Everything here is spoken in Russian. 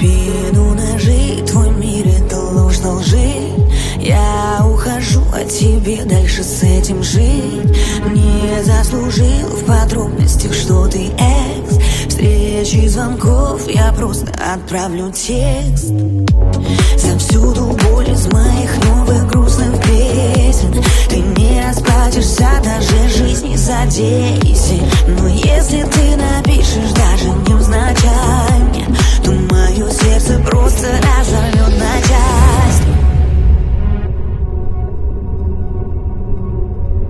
спину ножи, твой мир это ложь на лжи. Я ухожу от тебя, дальше с этим жить. Не заслужил в подробностях, что ты экс. Встречи звонков, я просто отправлю текст. Завсюду боль из моих новых грустных песен. Ты не расплатишься даже жизни за 10.